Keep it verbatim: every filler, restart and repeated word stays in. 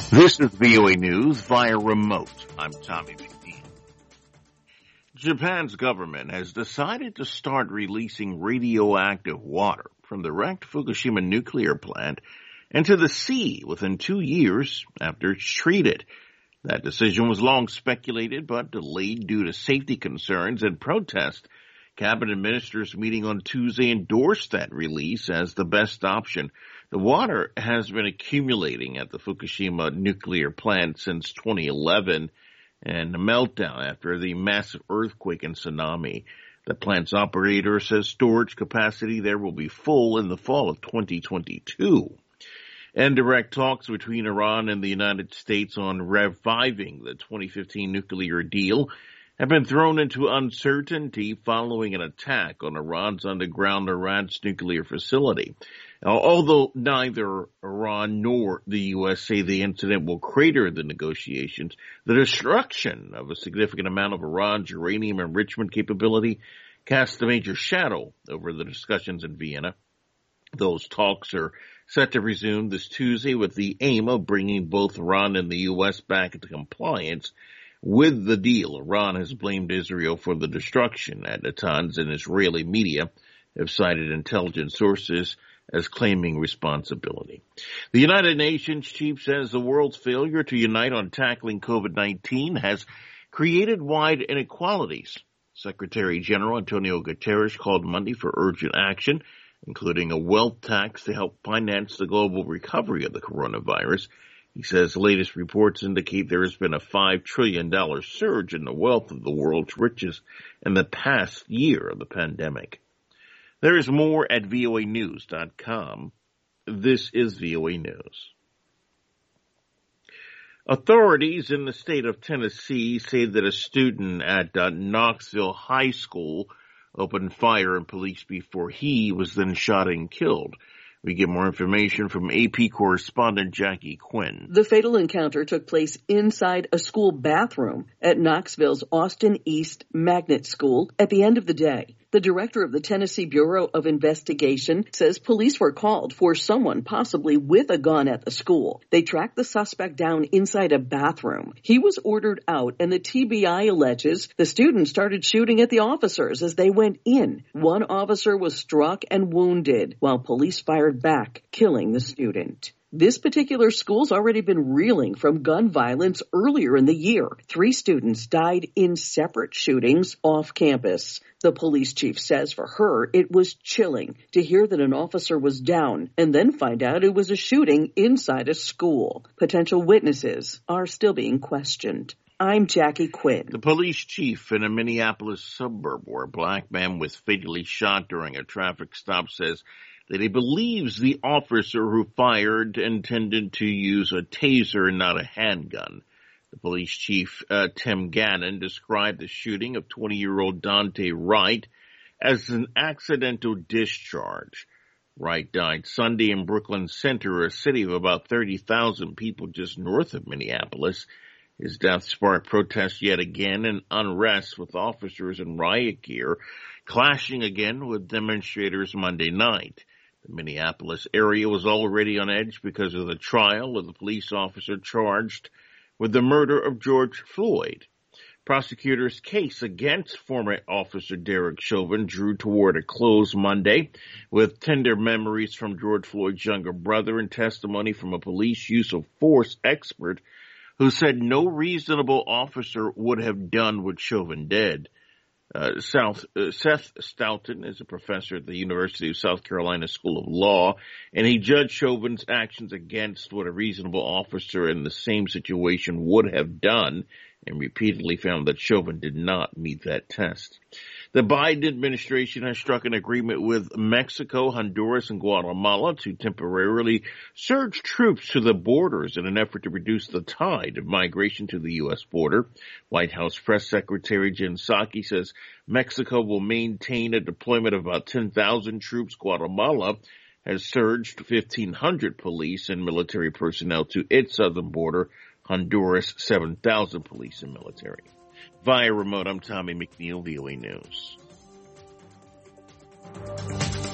This is V O A News via remote. I'm Tommy McNeil. Japan's government has decided to start releasing radioactive water from the wrecked Fukushima nuclear plant into the sea within two years after it's treated. That decision was long speculated but delayed due to safety concerns and protest. Cabinet ministers meeting on Tuesday endorsed that release as the best option. The water has been accumulating at the Fukushima nuclear plant since twenty eleven and the meltdown after the massive earthquake and tsunami. The plant's operator says storage capacity there will be full in the fall of twenty twenty-two. And direct talks between Iran and the United States on reviving the twenty fifteen nuclear deal have been thrown into uncertainty following an attack on Iran's underground Iran's nuclear facility. Now, although neither Iran nor the U S say the incident will crater the negotiations, the destruction of a significant amount of Iran's uranium enrichment capability casts a major shadow over the discussions in Vienna. Those talks are set to resume this Tuesday with the aim of bringing both Iran and the U S back into compliance with the deal. Iran has blamed Israel for the destruction. At Natanz and Israeli media have cited intelligence sources as claiming responsibility. The United Nations chief says the world's failure to unite on tackling COVID nineteen has created wide inequalities. Secretary General Antonio Guterres called Monday for urgent action, including a wealth tax to help finance the global recovery of the coronavirus. He says the latest reports indicate there has been a five trillion dollars surge in the wealth of the world's richest in the past year of the pandemic. There is more at V O A news dot com. This is V O A News. Authorities in the state of Tennessee say that a student at uh, Knoxville High School opened fire on police before he was then shot and killed. We get more information from A P correspondent Jackie Quinn. The fatal encounter took place inside a school bathroom at Knoxville's Austin East Magnet School at the end of the day. The director of the Tennessee Bureau of Investigation says police were called for someone possibly with a gun at the school. They tracked the suspect down inside a bathroom. He was ordered out, and the T B I alleges the student started shooting at the officers as they went in. One officer was struck and wounded, while police fired back, killing the student. This particular school's already been reeling from gun violence earlier in the year. Three students died in separate shootings off campus. The police chief says for her, it was chilling to hear that an officer was down and then find out it was a shooting inside a school. Potential witnesses are still being questioned. I'm Jackie Quinn. The police chief in a Minneapolis suburb where a black man was fatally shot during a traffic stop says that he believes the officer who fired intended to use a taser, not a handgun. The police chief, uh, Tim Gannon, described the shooting of twenty-year-old Dante Wright as an accidental discharge. Wright died Sunday in Brooklyn Center, a city of about thirty thousand people just north of Minneapolis. His death sparked protests yet again and unrest with officers in riot gear clashing again with demonstrators Monday night. The Minneapolis area was already on edge because of the trial of the police officer charged with the murder of George Floyd. Prosecutors' case against former officer Derek Chauvin drew toward a close Monday with tender memories from George Floyd's younger brother and testimony from a police use of force expert who said no reasonable officer would have done what Chauvin did. Uh, South, uh, Seth Stoughton is a professor at the University of South Carolina School of Law, and he judged Chauvin's actions against what a reasonable officer in the same situation would have done, and repeatedly found that Chauvin did not meet that test. The Biden administration has struck an agreement with Mexico, Honduras, and Guatemala to temporarily surge troops to the borders in an effort to reduce the tide of migration to the U S border. White House Press Secretary Jen Psaki says Mexico will maintain a deployment of about ten thousand troops. Guatemala has surged fifteen hundred police and military personnel to its southern border. Honduras, seven thousand police and military. Via remote, I'm Tommy McNeil, V O A News.